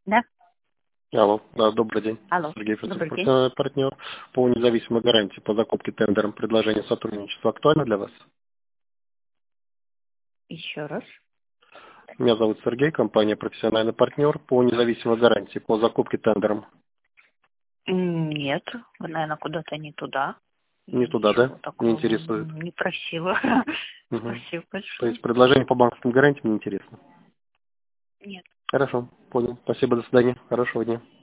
Да? Алло, да, добрый день. Алло, Сергей добрый Фирсов, день. партнер по независимой гарантии по закупке тендером. Предложение сотрудничества актуально для вас? Еще раз. Меня зовут Сергей, компания профессиональный партнер по независимой гарантии по закупке тендером. Нет, вы, наверное, куда-то не туда. Не Я туда, да? ничего Не такого интересует. не просила. Мгм. Спасибо То большое. есть предложение по банковским гарантиям не интересно. Нет. Хорошо, понял. Спасибо, до свидания. Хорошего дня.